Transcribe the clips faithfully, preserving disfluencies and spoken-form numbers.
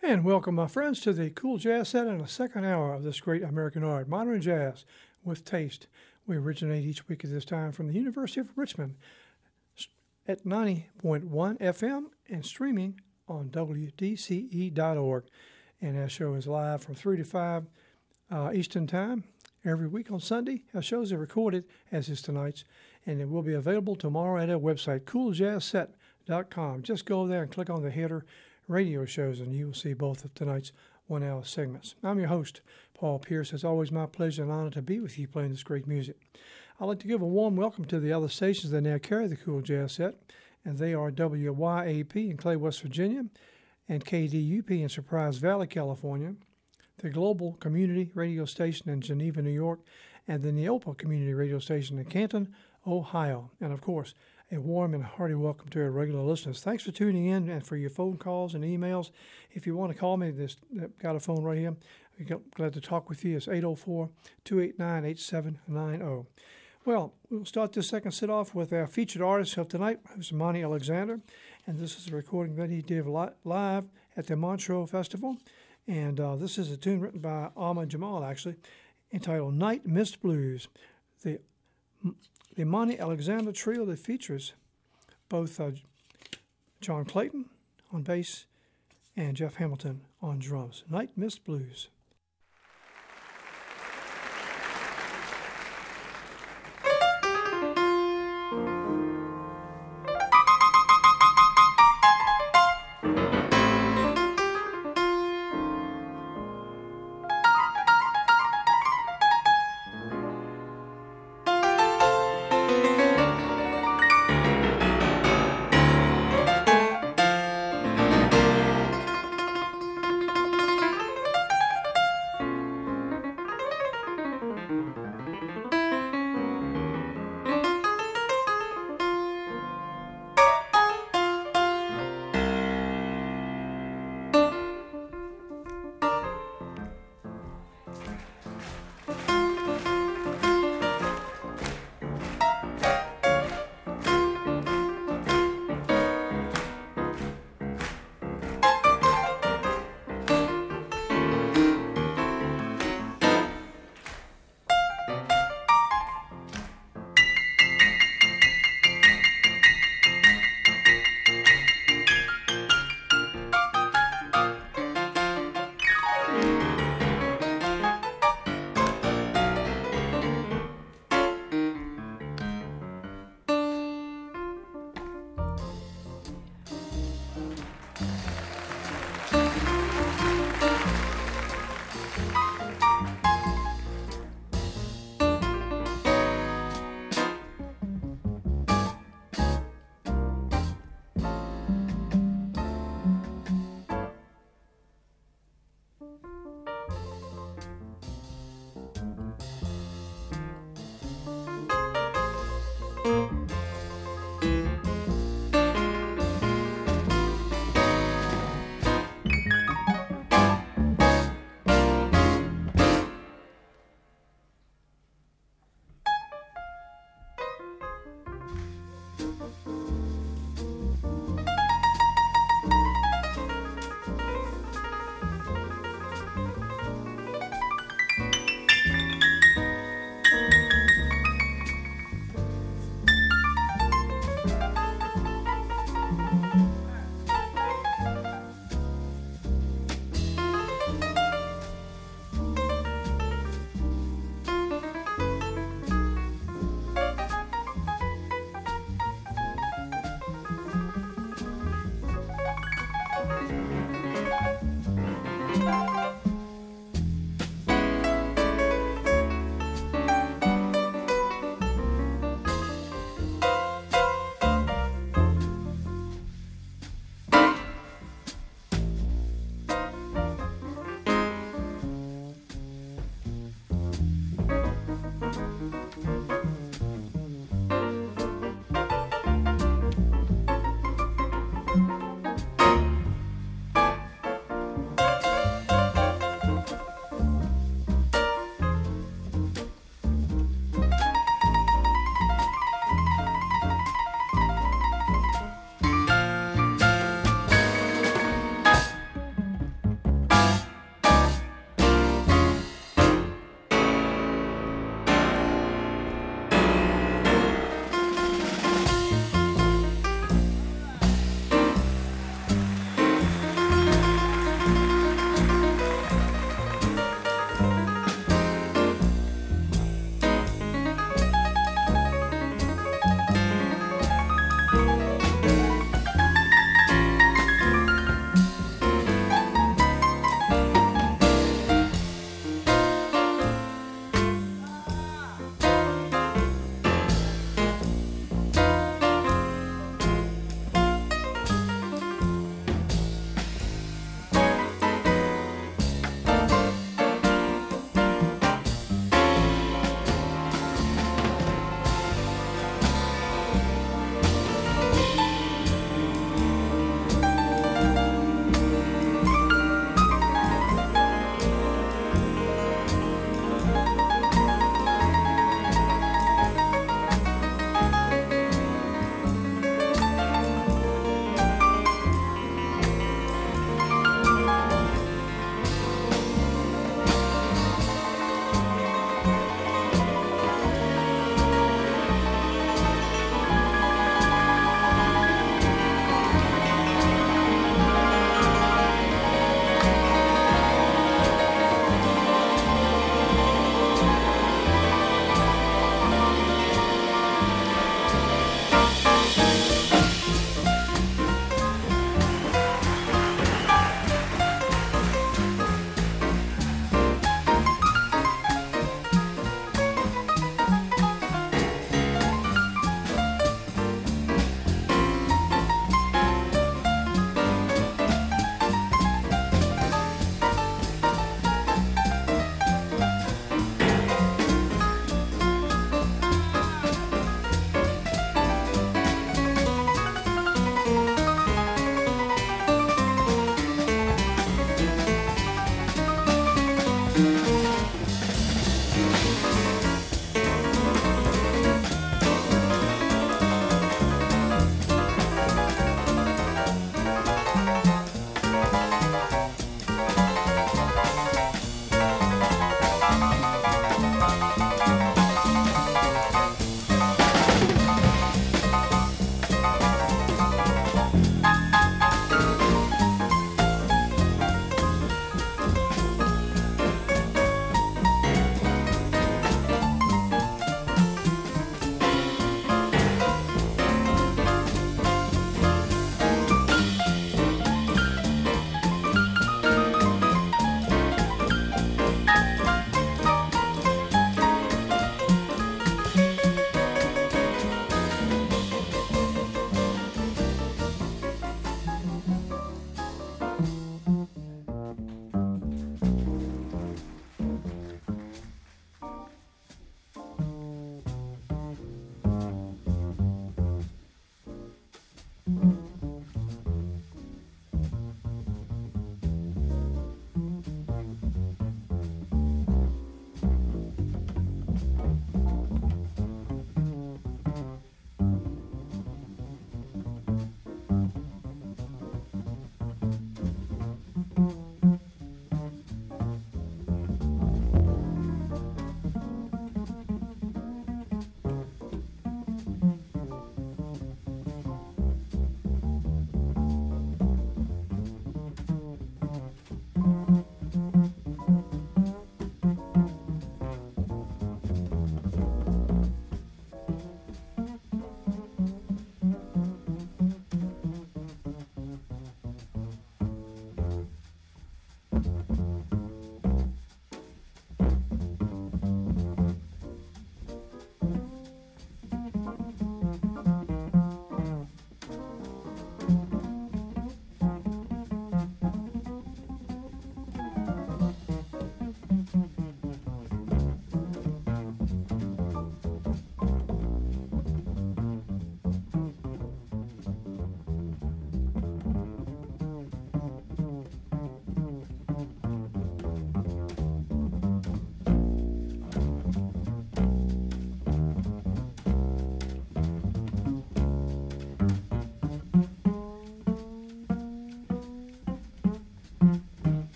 And welcome, my friends, to the Cool Jazz Set and the second hour of this great American art, modern jazz with taste. We originate each week at this time from the University of Richmond at ninety point one F M and streaming on W D C E dot org. And our show is live from three to five uh, Eastern Time every week on Sunday. Our shows are recorded, as is tonight's, and it will be available tomorrow at our website, cool jazz set dot com. Just go there and click on the header radio shows, and you will see both of tonight's one-hour segments. I'm your host, Paul Pierce. It's always my pleasure and honor to be with you playing this great music. I'd like to give a warm welcome to the other stations that now carry the Cool Jazz Set, and they are W Y A P in Clay, West Virginia, and K D U P in Surprise Valley, California, the Global Community Radio Station in Geneva, New York, and the Neopa Community Radio Station in Canton, Ohio. And, of course, a warm and hearty welcome to our regular listeners. Thanks for tuning in and for your phone calls and emails. If you want to call me, this I've got a phone right here. I'm glad to talk with you. It's eight oh four, two eight nine, eight seven nine oh. Well, we'll start this second set off with our featured artist of tonight, who's Monty Alexander. And this is a recording that he did li- live at the Montreux Festival. And uh, this is a tune written by Ahmad Jamal, actually, entitled Night Mist Blues. The The Monty Alexander Trio that features both uh, John Clayton on bass and Jeff Hamilton on drums. Night Mist Blues.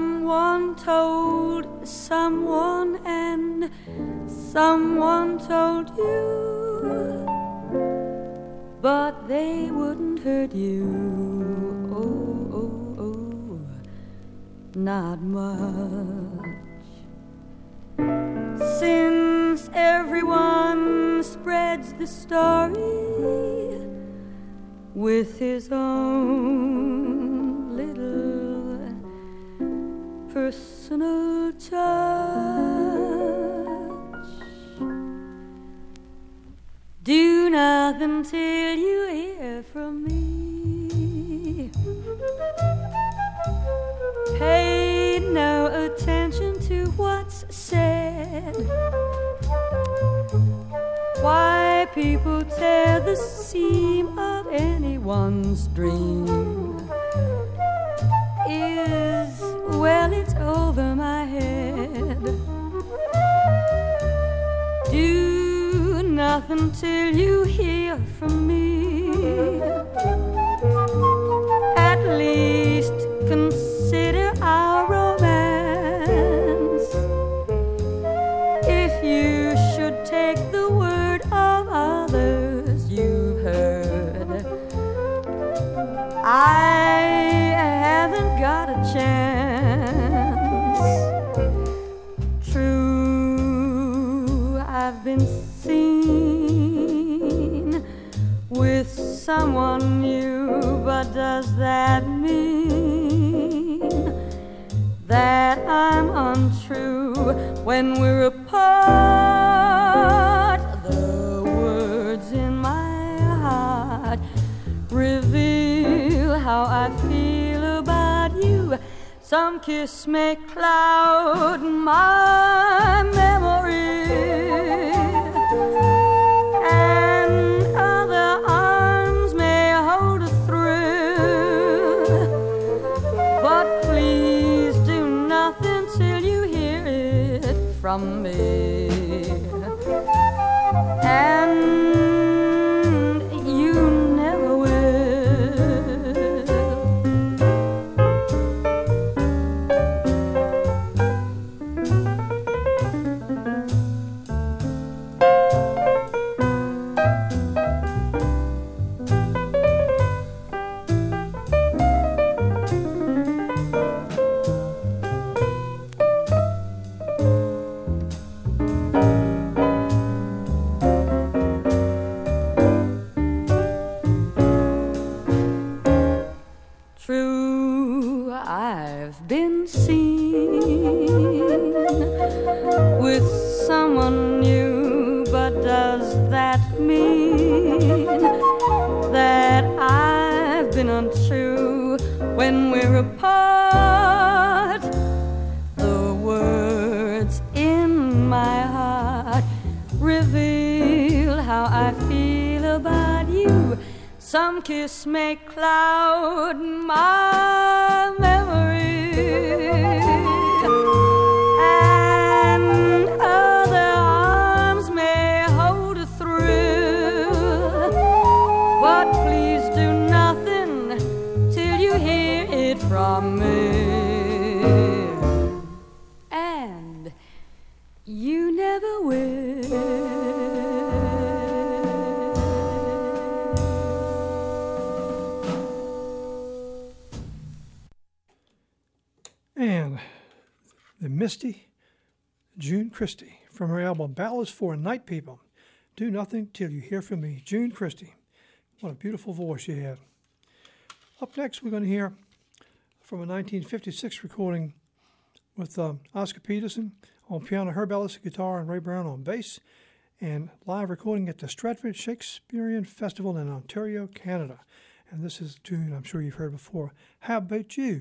Someone told someone, and someone told you, but they wouldn't hurt you. Oh, oh, oh, not much. Since everyone spreads the story with his own little personal touch, do nothing till you hear from me. Pay no attention to what's said. Why people tear the seam of anyone's dream is, well, it's over my head. Do nothing till you hear from me. At least consider our romance. If you should take the word of others you've heard, I haven't got a chance. True, I've been seen with someone new, but does that mean that I'm untrue when we're apart? The words in my heart reveal how I feel about you. Some kiss may cloud my memory, and other arms may hold a thrill, but please do nothing till you hear it from me. And you never will. True, I've been seen with someone new, but does that mean that I've been untrue when we're apart? The words in my heart reveal how I feel about you. Some kiss may cloud my memory, and other arms may hold a thrill, but please do nothing till you hear it from me. And you never will. And the Misty June Christy from her album Ballads for Night People. Do nothing till you hear from me. June Christy. What a beautiful voice she had. Up next, we're going to hear from a nineteen fifty-six recording with um, Oscar Peterson on piano, Herb Ellis guitar, and Ray Brown on bass, and live recording at the Stratford Shakespearean Festival in Ontario, Canada. And this is a tune I'm sure you've heard before. How About You?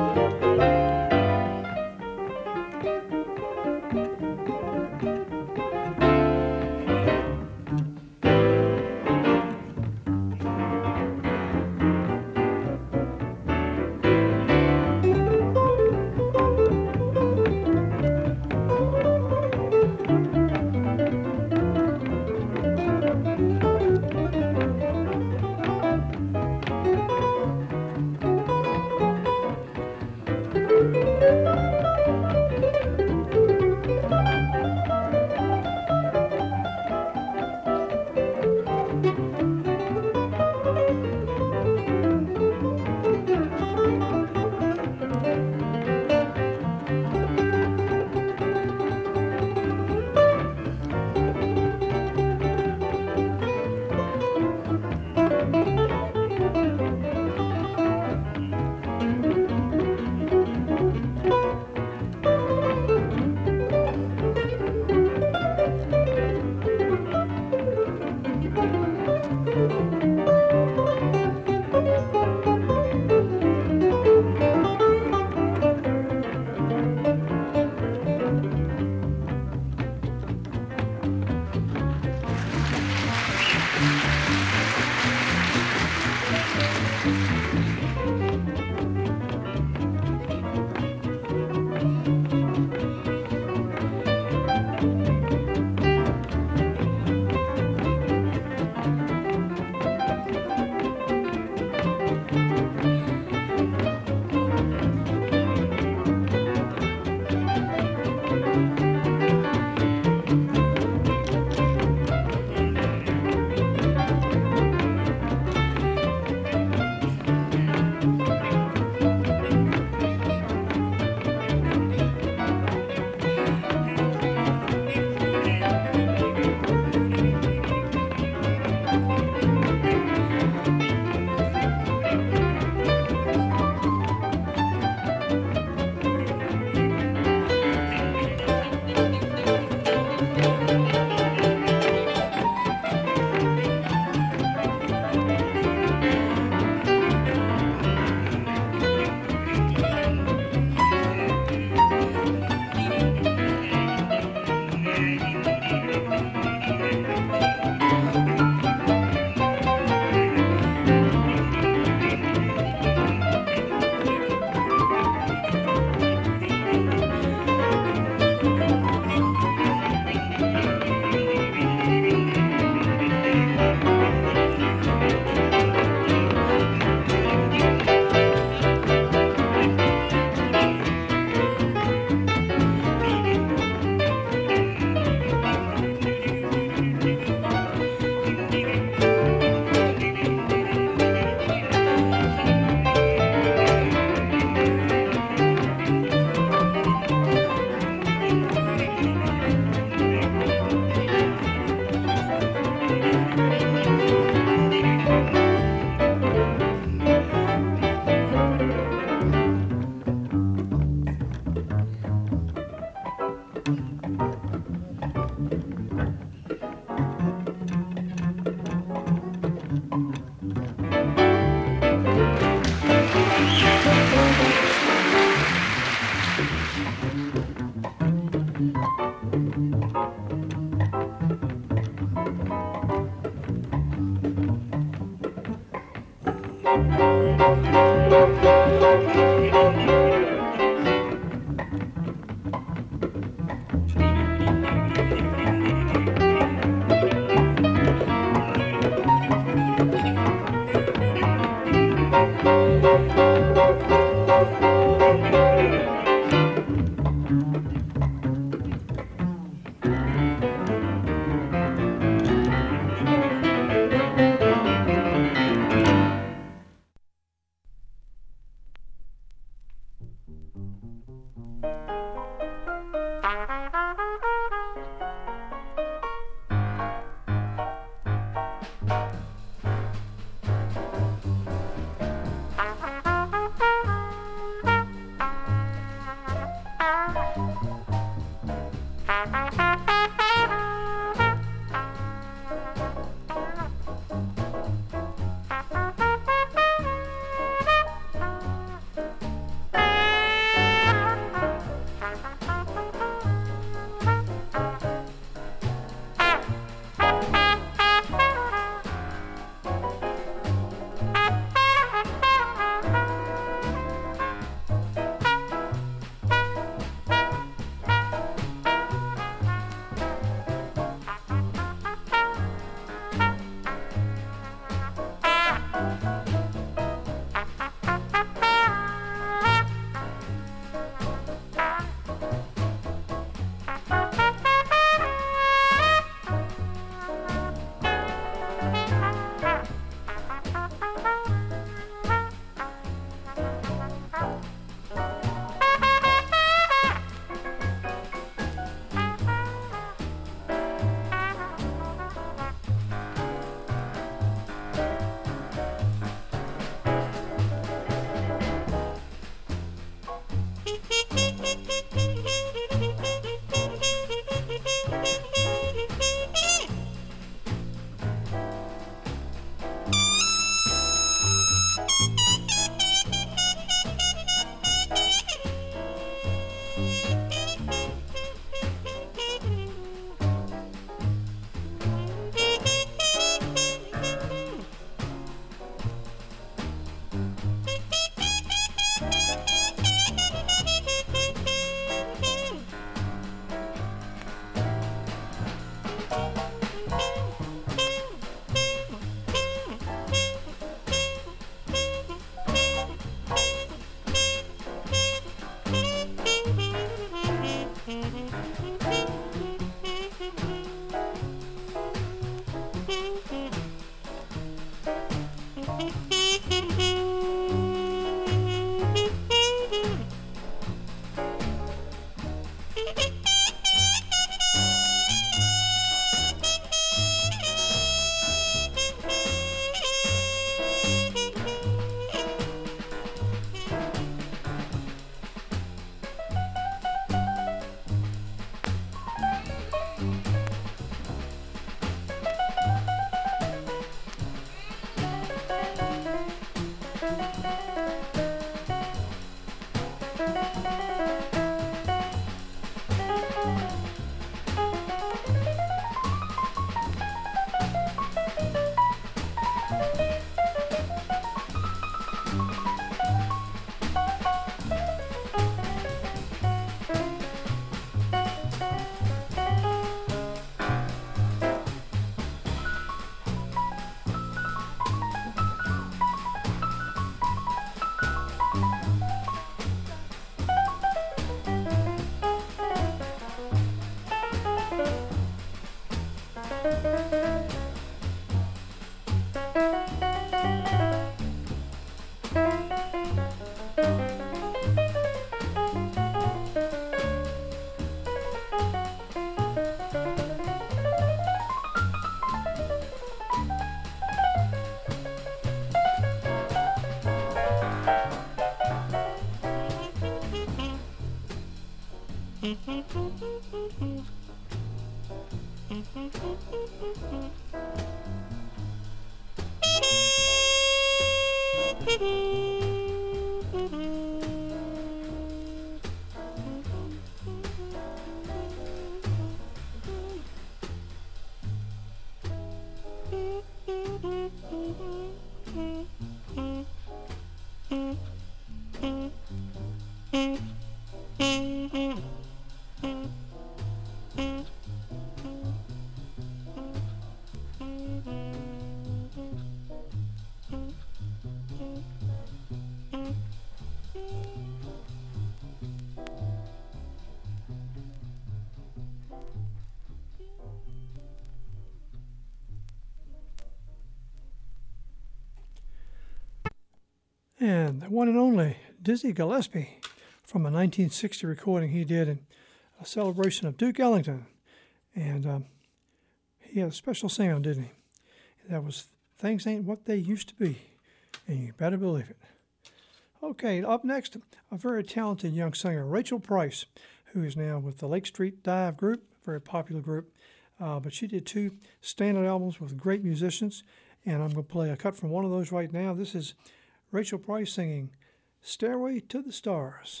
And the one and only Dizzy Gillespie from a nineteen sixty recording he did in a celebration of Duke Ellington. And um, he had a special sound, didn't he? That was Things Ain't What They Used to Be. And you better believe it. Okay, up next, a very talented young singer, Rachel Price, who is now with the Lake Street Dive group, very popular group. Uh, but she did two standard albums with great musicians, and I'm going to play a cut from one of those right now. This is Rachel Price singing Stairway to the Stars.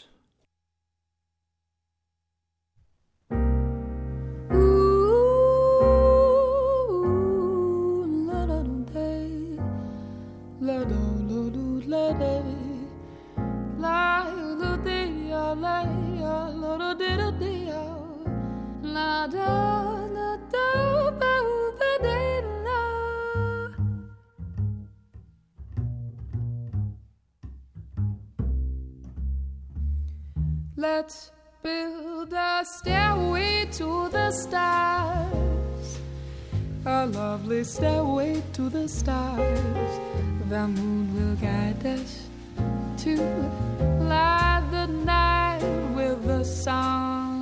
Let's build a stairway to the stars, a lovely stairway to the stars. The moon will guide us to light the night with the sun.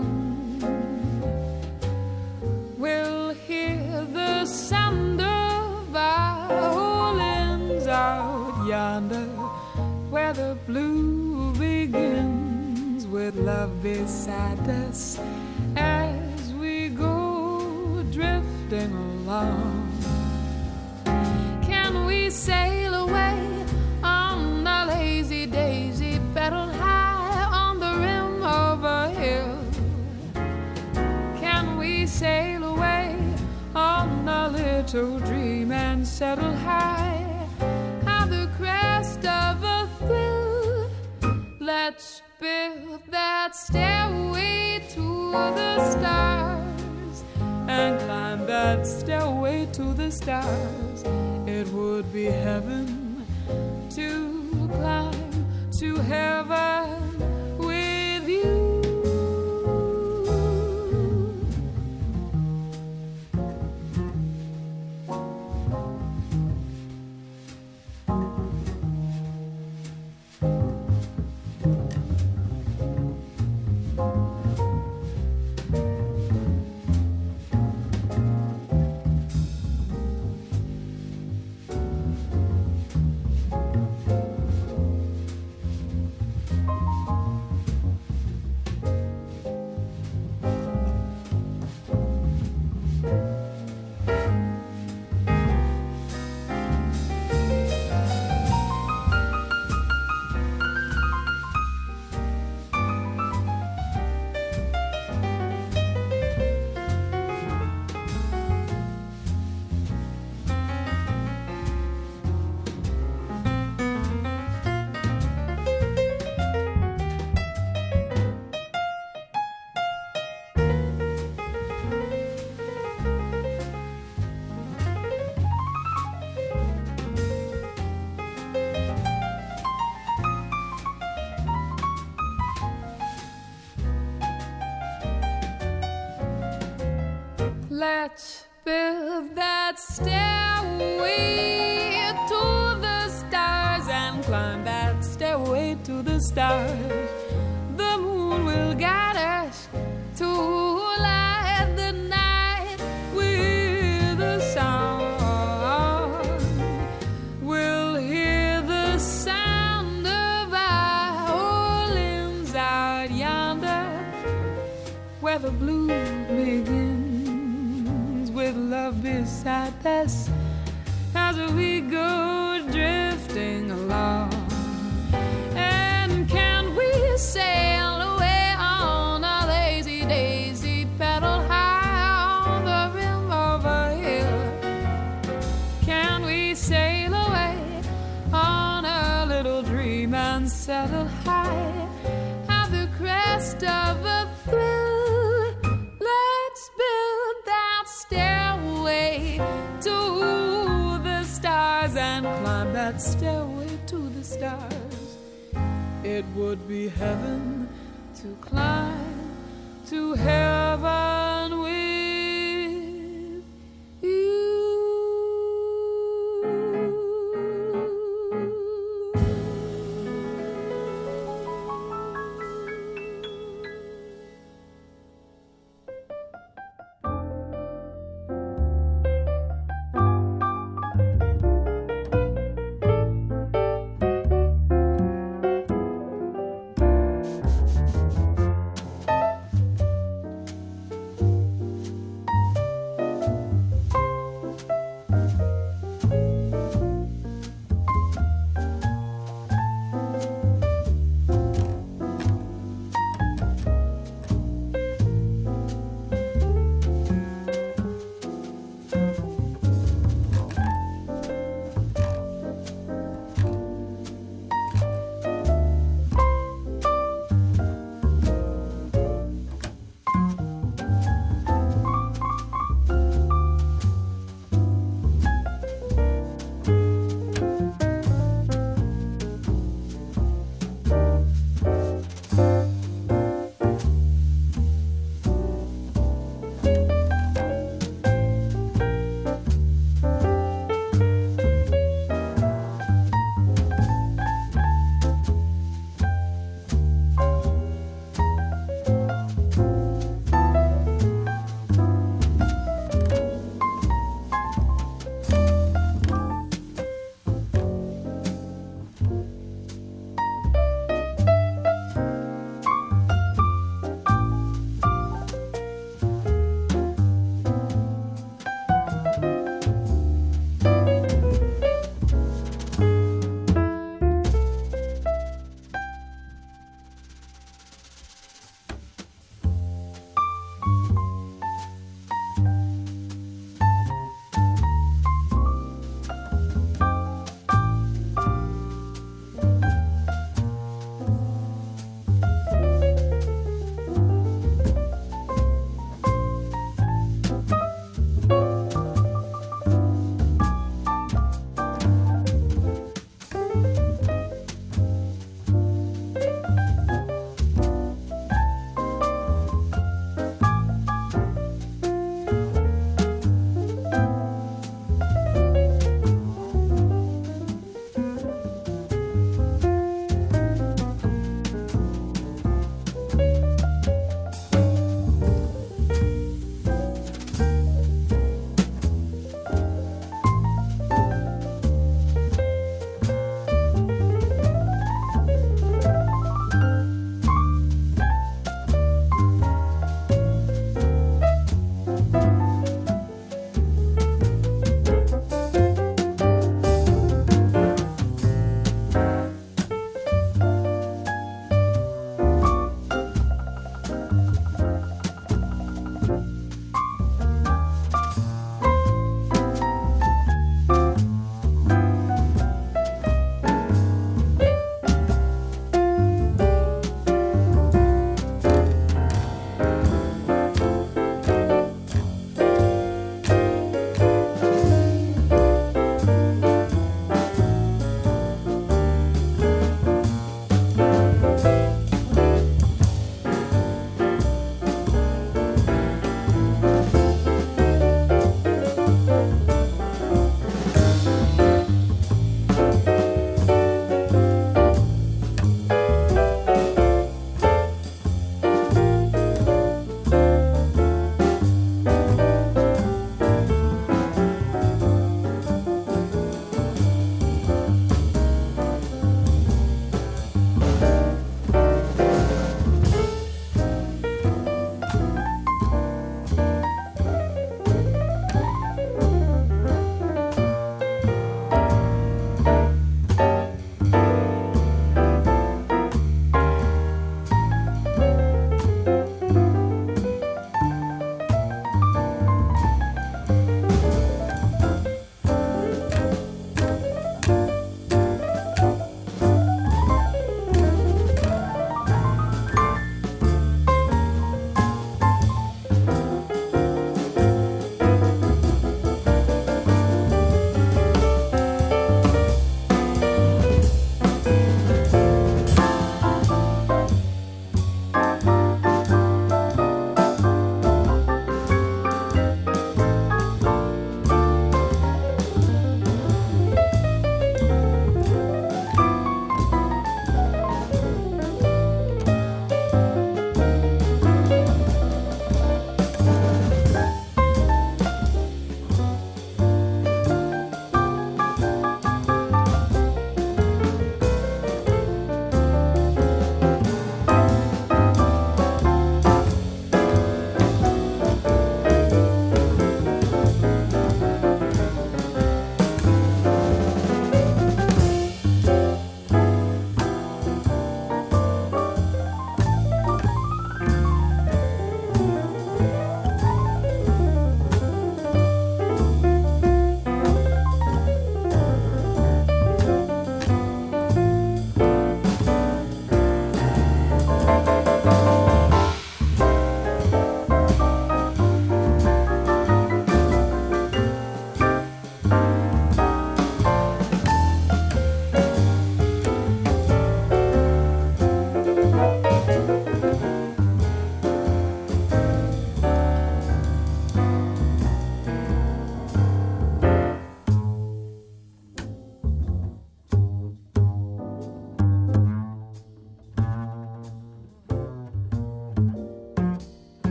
We'll hear the sound of violins out yonder, where the blue begins, with love beside us as we go drifting along. Can we sail away on a lazy daisy, pedal high on the rim of a hill? Can we sail away on a little dream and settle high at the crest of a thrill? Let's build that stairway to the stars and climb that stairway to the stars. It would be heaven to climb to heaven with you. Let's build that stairway to the stars and climb that stairway to the stars. The moon will guide us to light the night with a song. We'll hear the sound of violins out yonder, where the blue begins, with love beside us as we go drifting along. And can we sail away on a lazy daisy, pedal high on the rim of a hill? Can we sail away on a little dream and settle high at the crest of a thrill? Let's build that stairway to the stars and climb that stairway to the stars. It would be heaven to climb to heaven with you.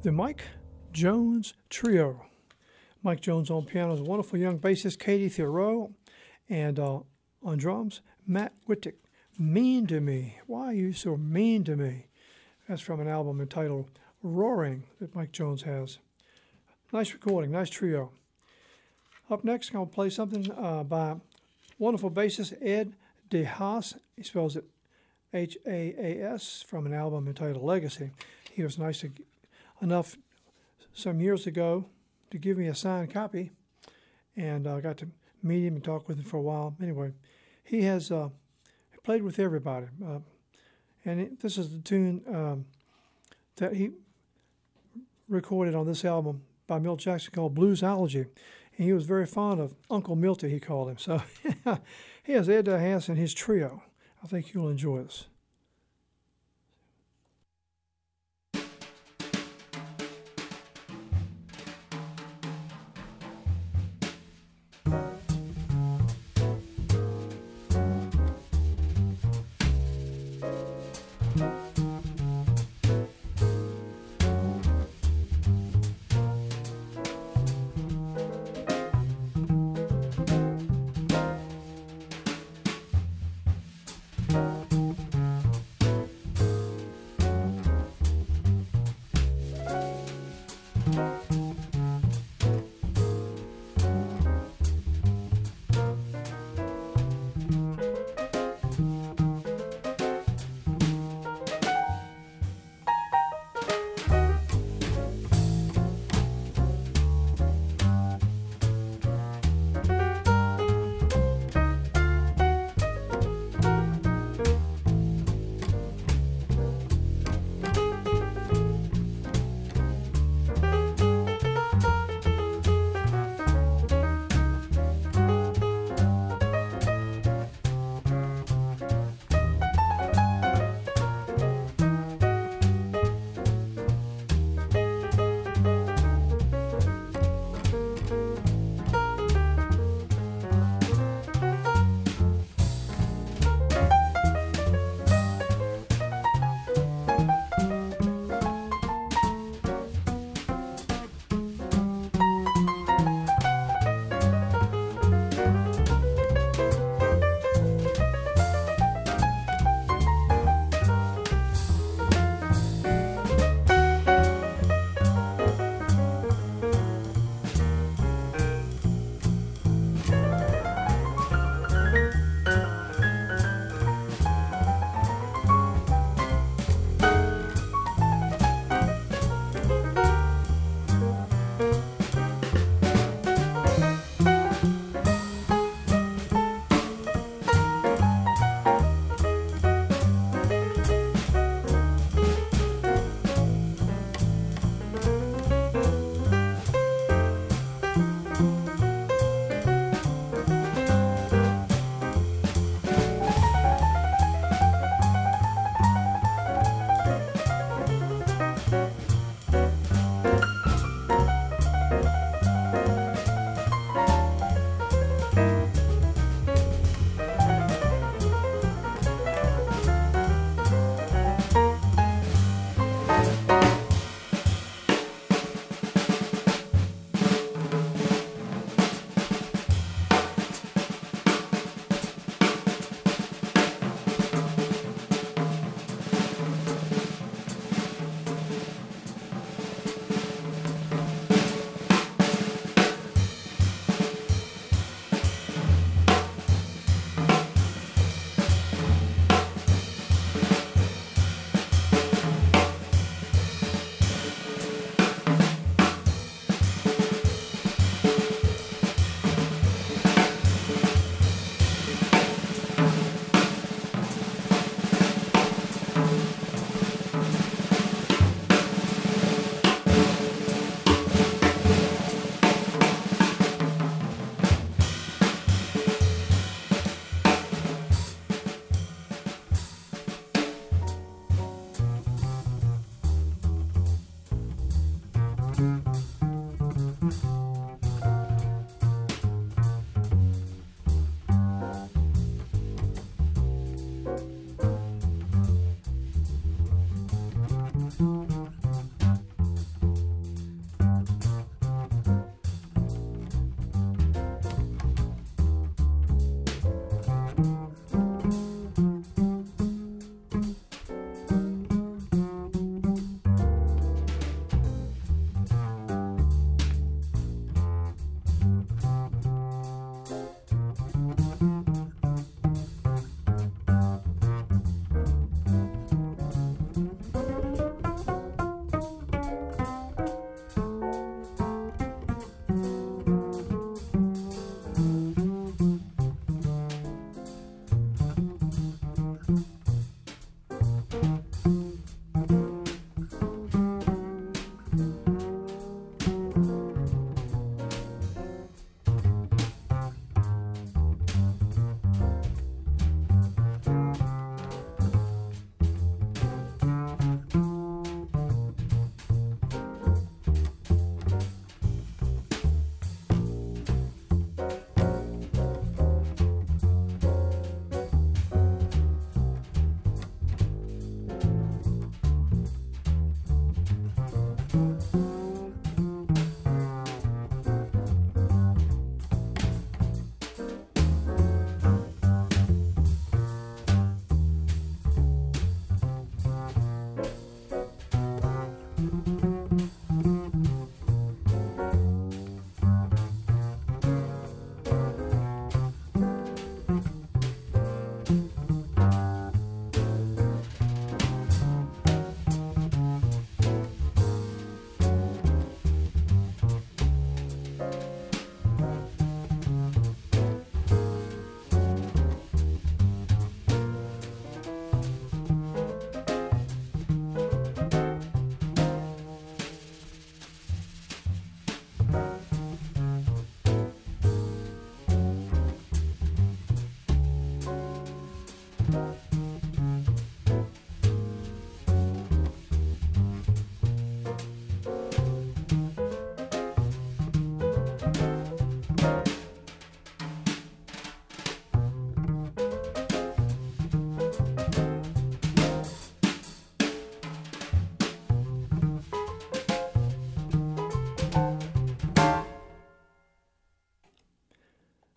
the Mike Jones Trio. Mike Jones on piano is a wonderful young bassist, Katie Thoreau, and uh, on drums, Matt Wittick. Mean to Me. Why are you so mean to me? That's from an album entitled Roaring that Mike Jones has. Nice recording, nice trio. Up next, I'm going to play something uh, by wonderful bassist Ed DeHaas. He spells it H A A S, from an album entitled Legacy. He was nice to, enough some years ago to give me a signed copy, and I uh, got to meet him and talk with him for a while. Anyway, he has uh, played with everybody, uh, and it, this is the tune um, that he recorded on this album by Milt Jackson called Bluesology. And he was very fond of Uncle Milty, he called him. So he has Ed DeHaas and his trio. I think you'll enjoy this.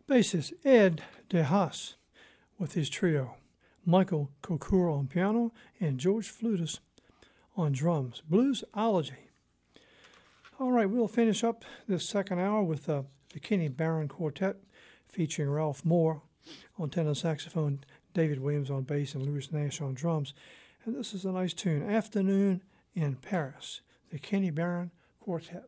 bassist Ed DeHaas with his trio, Michael Kokura on piano and George Flutis on drums. Bluesology. All right, we'll finish up this second hour with uh, the Kenny Barron Quartet featuring Ralph Moore on tenor saxophone, David Williams on bass, and Louis Nash on drums. And this is a nice tune, Afternoon in Paris, the Kenny Barron Quartet.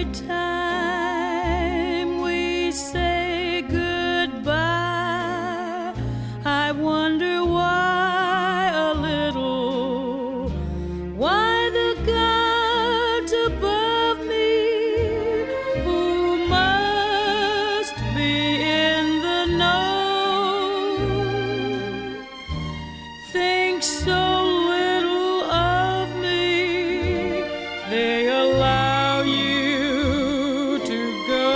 every time we say goodbye, I wonder why a little, why the gods above me, who must be in the know, think so little of me. They allow you to go.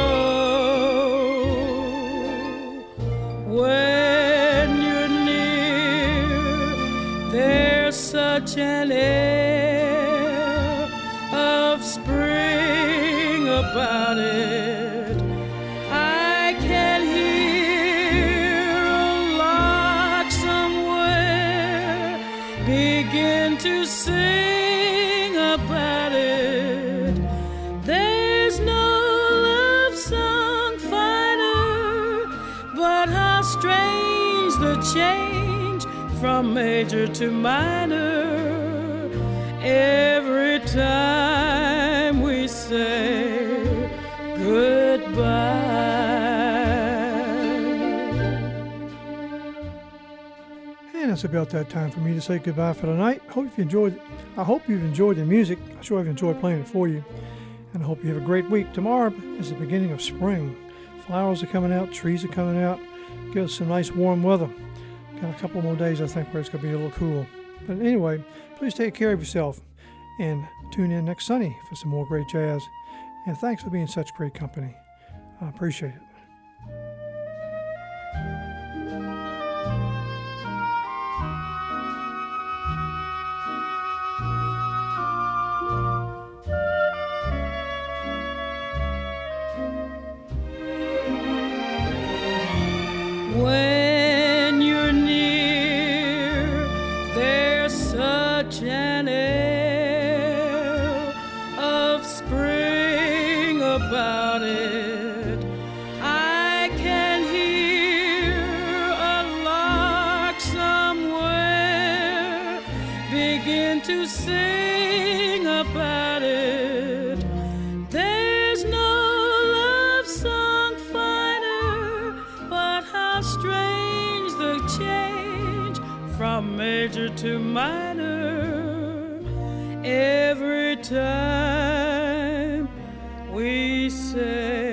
When you're near, there's such an air of spring about it. I can hear a lark somewhere begin to sing about it. There's no love song finer, but how strange the change from major to minor every time we say goodbye. And it's about that time for me to say goodbye for tonight. Hope you enjoyed. I hope you've enjoyed the music. I'm sure I've enjoyed playing it for you. And I hope you have a great week. Tomorrow is the beginning of spring. Flowers are coming out. Trees are coming out. Give us some nice warm weather. Got a couple more days, I think, where it's going to be a little cool. But anyway, please take care of yourself. And tune in next Sunday for some more great jazz. And thanks for being such great company. I appreciate it. When you're near, there's such an air of spring about it. I can hear a lark somewhere begin to sing about it. There's no love song finer, but how strange the change from major to minor every time we say